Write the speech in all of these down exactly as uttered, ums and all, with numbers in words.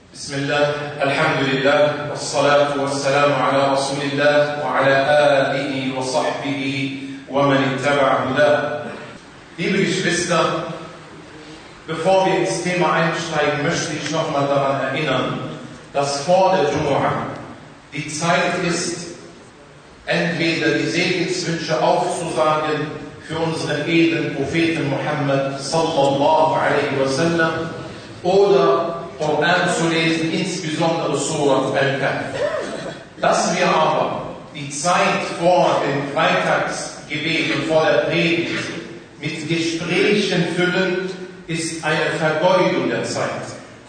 بسم الله الحمد لله والصلاة والسلام على رسول الله وعلى آله وصحبه ومن اتبع هداه. Liebe Geschwister, bevor wir ins Thema einsteigen, möchte ich nochmal daran erinnern, dass vor der Jumu'ah die Zeit ist, entweder die Segenswünsche aufzusagen für unseren edlen Propheten Muhammad sallallahu alaihi wasallam oder Koran zu lesen, insbesondere Surat Al-Kahf. Dass wir aber die Zeit vor dem Freitagsgebet und vor der Predigt mit Gesprächen füllen, ist eine Vergeudung der Zeit.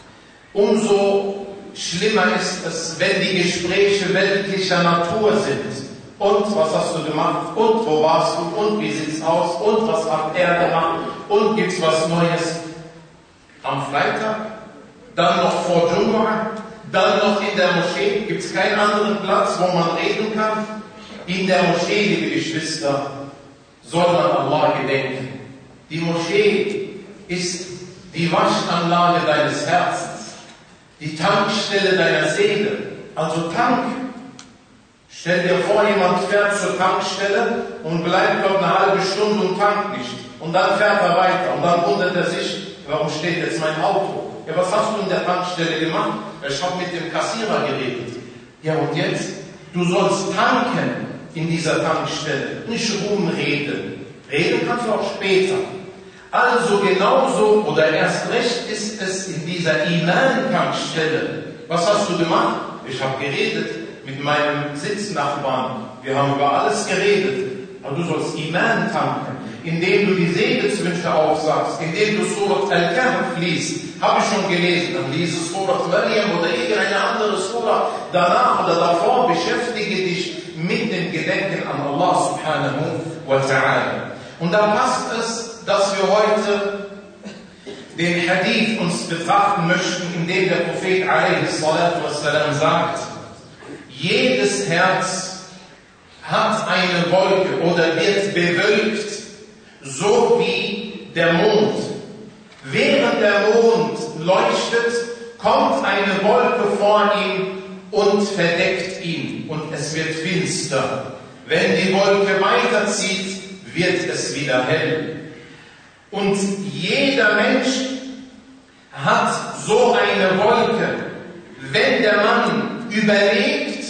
Umso schlimmer ist es, wenn die Gespräche weltlicher Natur sind. Und was hast du gemacht? Und wo warst du? Und wie sieht's aus? Und was hat er gemacht? Und gibt's was Neues? Am Freitag? Dann noch vor Jumu'ah, dann noch in der Moschee. Gibt es keinen anderen Platz, wo man reden kann? In der Moschee, liebe Geschwister, soll man Allah gedenken. Die Moschee ist die Waschanlage deines Herzens, die Tankstelle deiner Seele. Also Tank. Stell dir vor, jemand fährt zur Tankstelle und bleibt dort eine halbe Stunde und tankt nicht. Und dann fährt er weiter und dann wundert er sich, warum steht jetzt mein Auto? Ja, was hast du in der Tankstelle gemacht? Ich habe mit dem Kassierer geredet. Ja, und jetzt? Du sollst tanken in dieser Tankstelle, nicht rumreden. Reden kannst du auch später. Also genauso oder erst recht ist es in dieser Iman-Tankstelle. Was hast du gemacht? Ich habe geredet mit meinem Sitznachbarn. Wir haben über alles geredet. Aber du sollst Iman tanken, indem du die Segenswünsche aufsagst, indem du Surat Al-Kahf liest. Habe ich schon gelesen, dann liest Surat Maryam oder irgendeine andere Surah. Danach oder davor beschäftige dich mit dem Gedenken an Allah subhanahu wa ta'ala. Und dann passt es, dass wir heute den Hadith uns betrachten möchten, in dem der Prophet alaihi salatu wassalam sagt, jedes Herz hat eine Wolke oder wird bewölkt, so wie der Mond. Während der Mond leuchtet, kommt eine Wolke vor ihm und verdeckt ihn und es wird finster. Wenn die Wolke weiterzieht, wird es wieder hell. Und jeder Mensch hat so eine Wolke. Wenn der Mann überlebt,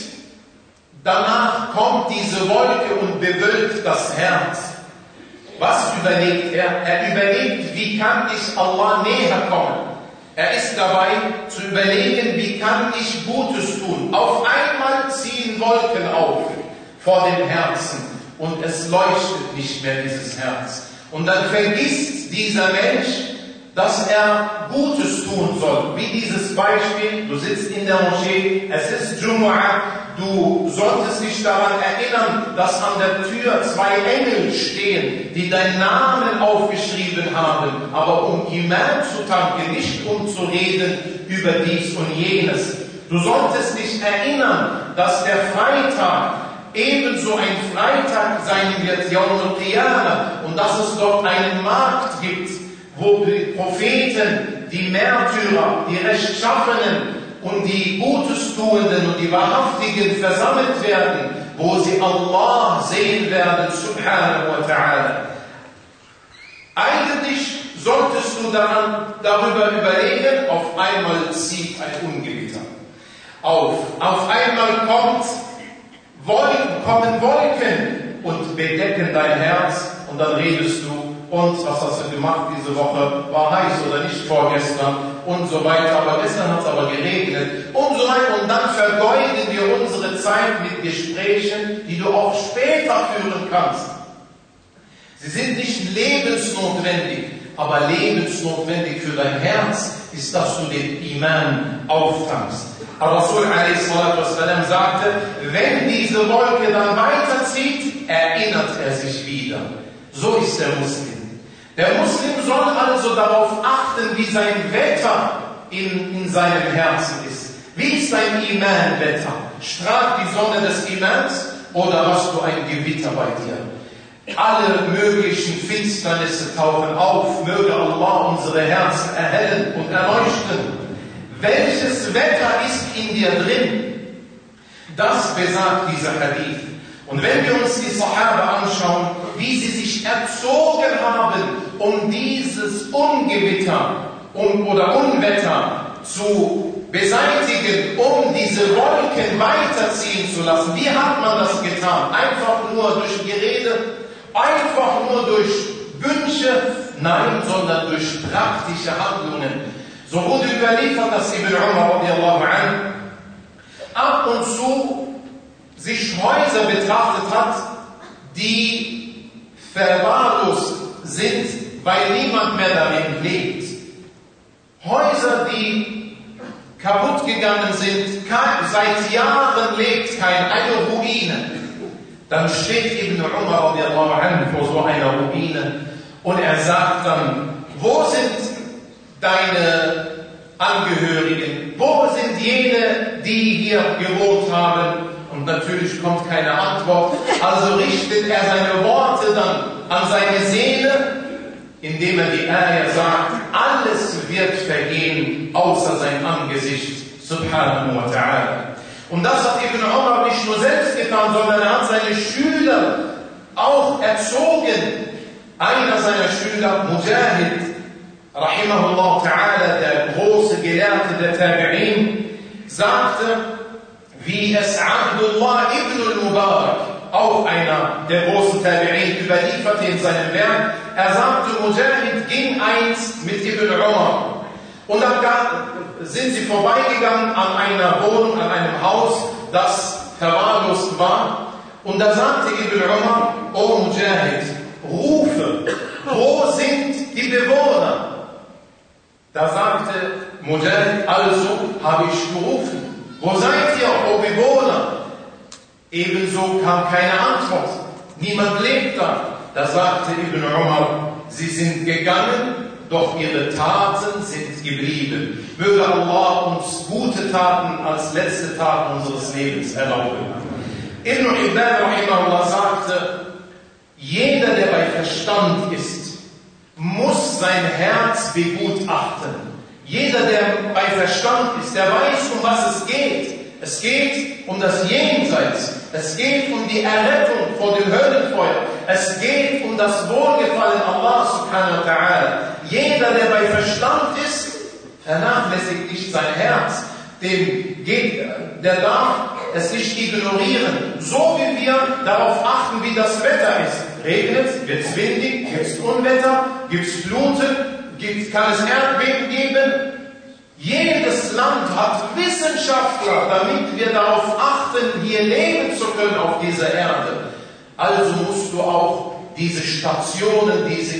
danach kommt diese Wolke und bewölkt das Herz. Was überlegt er? Er überlegt, wie kann ich Allah näher kommen? Er ist dabei zu überlegen, wie kann ich Gutes tun? Auf einmal ziehen Wolken auf vor dem Herzen und es leuchtet nicht mehr dieses Herz. Und dann vergisst dieser Mensch, dass er Gutes tun soll. Wie dieses Beispiel, du sitzt in der Moschee, es ist Jumu'ah, du solltest dich daran erinnern, dass an der Tür zwei Engel stehen, die deinen Namen aufgeschrieben haben, aber um Iman zu tanken, nicht um zu reden über dies und jenes. Du solltest dich erinnern, dass der Freitag ebenso ein Freitag sein wird, Yawm al-Qiyamah, und dass es dort einen Markt gibt, wo die Propheten, die Märtyrer, die Rechtschaffenen und die Gutestuenden und die Wahrhaftigen versammelt werden, wo sie Allah sehen werden, subhanahu wa ta'ala. Eigentlich solltest du daran, darüber überlegen, auf einmal zieht ein Ungewitter auf. Auf einmal kommt Wolken, kommen Wolken und bedecken dein Herz und dann redest du, und was hast du gemacht diese Woche, war heiß oder nicht vorgestern und so weiter, aber gestern hat es aber geregnet und so weiter. Und dann vergeuden wir unsere Zeit mit Gesprächen, die du auch später führen kannst. Sie sind nicht lebensnotwendig, aber lebensnotwendig für dein Herz ist, dass du den Iman auftankst. Rasul alaihi salatu wassalam sagte, wenn diese Wolke dann weiterzieht, erinnert er sich wieder. So ist der Muslim. Der Muslim soll also darauf achten, wie sein Wetter in, in seinem Herzen ist. Wie ist dein Iman-Wetter? Strahlt die Sonne des Imans oder hast du ein Gewitter bei dir? Alle möglichen Finsternisse tauchen auf. Möge Allah unsere Herzen erhellen und erleuchten. Welches gutes Wetter ist in dir drin. Das besagt dieser Hadith. Und wenn wir uns die Sahaba anschauen, wie sie sich erzogen haben, um dieses Ungewitter um, oder Unwetter zu beseitigen, um diese Wolken weiterziehen zu lassen. Wie hat man das getan? Einfach nur durch Gerede, einfach nur durch Wünsche? Nein, sondern durch praktische Handlungen. So wurde überliefert, dass Ibn Umar radiallahu anh ab und zu sich Häuser betrachtet hat, die verwahrlost sind, weil niemand mehr darin lebt. Häuser, die kaputt gegangen sind, seit Jahren lebt kein, eine Ruine. Dann steht Ibn Umar radiallahu anh vor so einer Ruine und er sagt dann, wo sind deine Angehörigen? Wo sind jene, die hier gewohnt haben? Und natürlich kommt keine Antwort. Also richtet er seine Worte dann an seine Seele, indem er die Ayah sagt, alles wird vergehen, außer sein Angesicht, subhanahu wa ta'ala. Und das hat Ibn Umar nicht nur selbst getan, sondern er hat seine Schüler auch erzogen. Einer seiner Schüler, Mujahid, rahimahullah ta'ala, der große Gelehrte der Tabi'in, sagte, wie es Abdullah ibn al-Mubarak, auch einer der großen Tabi'in, überlieferte in seinem Werk. Er sagte, Mujahid ging einst mit Ibn Umar und dann sind sie vorbeigegangen an einer Wohnung, an einem Haus, das verwahrlost war. Und da sagte Ibn Umar, O Mujahid, rufe, wo sind die Bewohner? Da sagte Mujahid, also habe ich gerufen. Wo seid ihr, o Bewohner? Ebenso kam keine Antwort. Niemand lebt da. Da sagte Ibn Umar, sie sind gegangen, doch ihre Taten sind geblieben. Möge Allah uns gute Taten als letzte Taten unseres Lebens erlauben. Ibn Hibban rahimahullah sagte, jeder, der bei Verstand ist, muss sein Herz begutachten. Jeder, der bei Verstand ist, der weiß, um was es geht. Es geht um das Jenseits. Es geht um die Errettung vor dem Höllenfeuer. Es geht um das Wohlgefallen Allah subhanahu wa ta'ala. Jeder, der bei Verstand ist, vernachlässigt nicht sein Herz. Dem geht, der darf es nicht ignorieren. So wie wir darauf achten, wie das Wetter ist. Regnet es, wird es windig, gibt es Unwetter, gibt es Fluten, gibt, kann es Erdbeben geben. Jedes Land hat Wissenschaftler, damit wir darauf achten, hier leben zu können auf dieser Erde. Also musst du auch diese Stationen, diese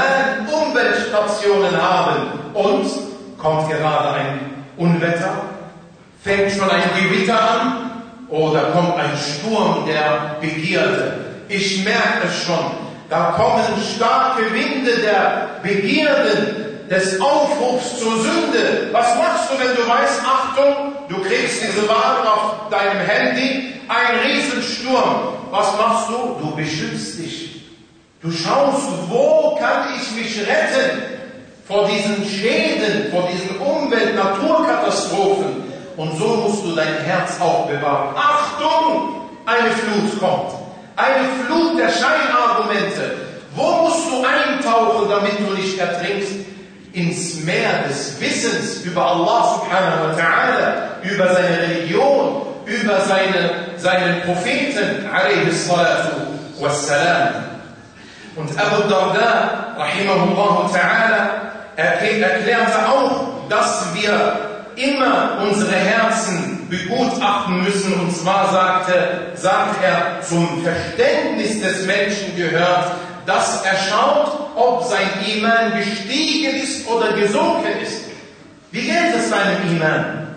Iman-Umweltstationen haben. Und kommt gerade ein Unwetter, fängt schon ein Gewitter an oder kommt ein Sturm der Begierde. Ich merke es schon, da kommen starke Winde der Begierden, des Aufrufs zur Sünde. Was machst du, wenn du weißt, Achtung, du kriegst diese Warnung auf deinem Handy, ein Riesensturm. Was machst du? Du beschützt dich. Du schaust, wo kann ich mich retten vor diesen Schäden, vor diesen Umwelt-Naturkatastrophen. Und so musst du dein Herz auch bewahren. Achtung, eine Flut kommt. Eine Flut der Scheinargumente. Wo musst du eintauchen, damit du nicht ertrinkst? Ins Meer des Wissens über Allah subhanahu wa ta'ala, über seine Religion, über seine, seinen Propheten, alayhi salatu wassalam. Und Abu Darda, rahimahullah ta'ala, erklärte auch, dass wir immer unsere Herzen begutachten müssen. Und zwar sagte, sagt er, zum Verständnis des Menschen gehört, dass er schaut, ob sein Iman gestiegen ist oder gesunken ist. Wie geht es seinem Iman?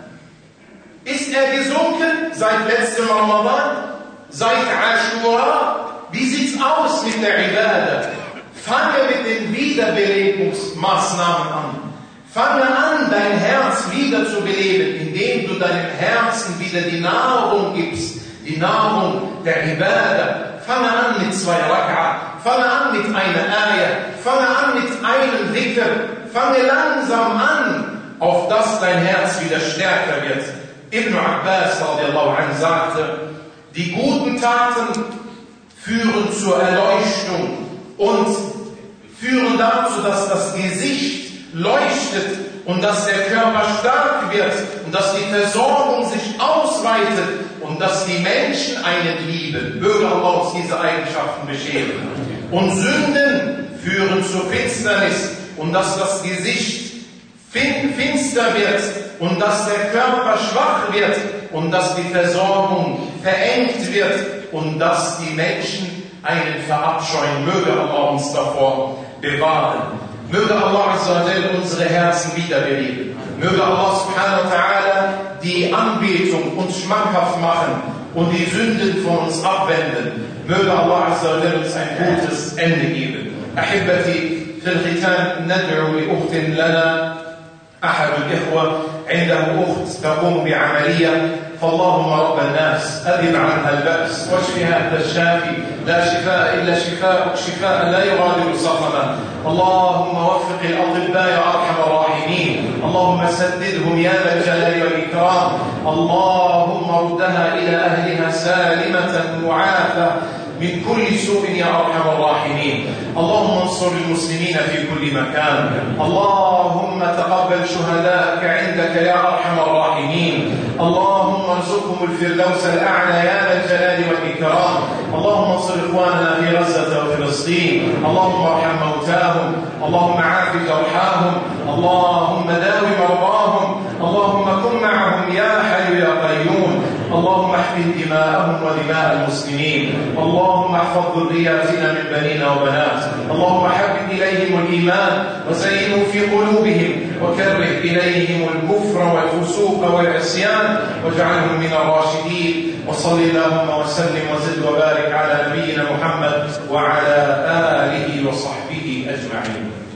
Ist er gesunken seit letztem Ramadan? Seit Ashura? Wie sieht's aus mit der Ibadah? Fange mit den Wiederbelebungsmaßnahmen an. Fange an, dein Herz wieder zu beleben, indem du deinem Herzen wieder die Nahrung gibst, die Nahrung der Ibadah. Fange an mit zwei Rak'a, fange an mit einer Ayah, fange an mit einem Dhikr, fange langsam an auf das dein Herz wieder stärker wird. Ibn Abbas radiallahu anhu sagte, die guten Taten führen zur Erleuchtung und führen dazu, dass das Gesicht leuchtet und dass der Körper stark wird und dass die Versorgung sich ausweitet und dass die Menschen einen lieben. Möge Allah uns diese Eigenschaften bescheren. Und Sünden führen zur Finsternis und dass das Gesicht finster wird und dass der Körper schwach wird und dass die Versorgung verengt wird und dass die Menschen einen verabscheuen. Möge Allah uns davor bewahren. Möge Allah Azza wa Jalla unsere Herzen wiederbeleben. Möge Allah subhanahu wa ta'ala die Anbetung uns schmackhaft machen und die Sünden von uns abwenden. Möge Allah Azza wa Jalla uns ein gutes Ende geben. أحبتي في الختام ندعو لأخت لنا أحد الإخوة عنده أخت تقوم بعملية فاللهم رب الناس أذهب عنها البأس واشفها أنت الشافي لا شفاء إلا شفاءك شفاء لا يغادر سقما. اللهم وفق الأطباء يا أرحم الراحمين. اللهم سددهم يا ذا الجلال والإكرام. اللهم ردها إلى أهلها سالمة معافى من كل سوء يا أرحم الراحمين. اللهم انصر المسلمين في كل مكان. اللهم تقبل شهداءك عندك يا أرحم الراحمين. اللهم ارزقهم الفردوس الأعلى يا ذا الجلال والإكرام. اللهم انصر إخواننا في غزة وفلسطين. اللهم ارحم موتاهم. اللهم عاف جرحاهم. اللهم داو مرضاهم. اللهم كن معهم يا حي يا قيوم. اللهم احفظ دماءهم ودماء المسلمين. اللهم احفظ ذرياتنا من بنين وبنات. اللهم حبب إليهم الإيمان وزينه في قلوبهم وكره إليهم الكفر والفسوق والعصيان واجعلهم من الراشدين. وصل اللهم وسلم وزد وبارك على نبينا محمد وعلى آله وصحبه أجمعين.